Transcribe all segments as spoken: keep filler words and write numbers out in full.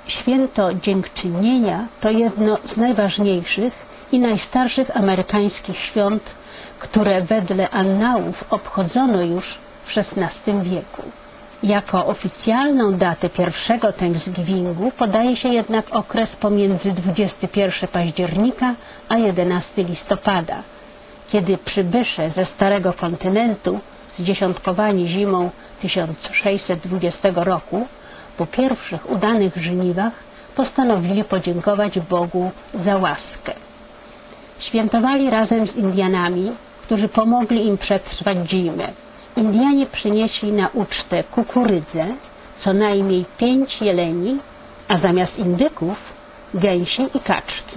Święto Dziękczynienia to jedno z najważniejszych i najstarszych amerykańskich świąt, które wedle annałów obchodzono już w szesnastym wieku. Jako oficjalną datę pierwszego Thanksgivingu podaje się jednak okres pomiędzy dwudziestego pierwszego października a jedenastego listopada, kiedy przybysze ze Starego Kontynentu, zdziesiątkowani zimą tysiąc sześćset dwudziestego roku, po pierwszych udanych żniwach postanowili podziękować Bogu za łaskę. Świętowali razem z Indianami, którzy pomogli im przetrwać zimę. Indianie przynieśli na ucztę kukurydzę, co najmniej pięć jeleni, a zamiast indyków gęsi i kaczki.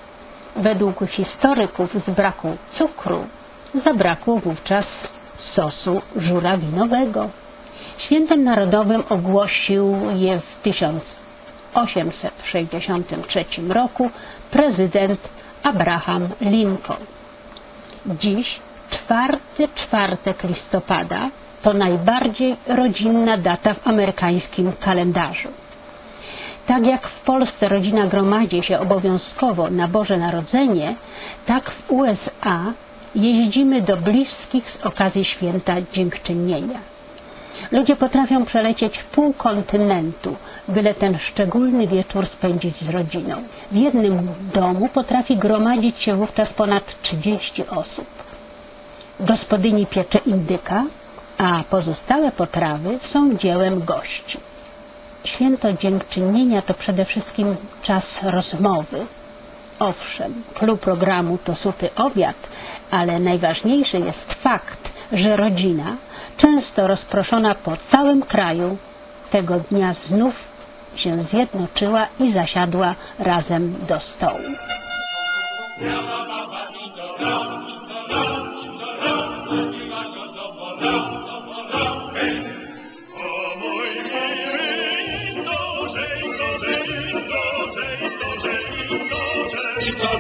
Według historyków z braku cukru zabrakło wówczas sosu żurawinowego. Świętem narodowym ogłosił je w tysiąc osiemset sześćdziesiątym trzecim roku prezydent Abraham Lincoln. Dziś czwarty czwartek listopada to najbardziej rodzinna data w amerykańskim kalendarzu. Tak jak w Polsce rodzina gromadzi się obowiązkowo na Boże Narodzenie, tak w U S A jeździmy do bliskich z okazji Święta Dziękczynienia. Ludzie potrafią przelecieć pół kontynentu, byle ten szczególny wieczór spędzić z rodziną. W jednym domu potrafi gromadzić się wówczas ponad trzydzieści osób. Gospodyni piecze indyka, a pozostałe potrawy są dziełem gości. Święto Dziękczynienia to przede wszystkim czas rozmowy. Owszem, clou programu to suty obiad, ale najważniejszy jest fakt, że rodzina, często rozproszona po całym kraju, tego dnia znów się zjednoczyła i zasiadła razem do stołu. Indożej, indożej, indożej, indożej, indożej.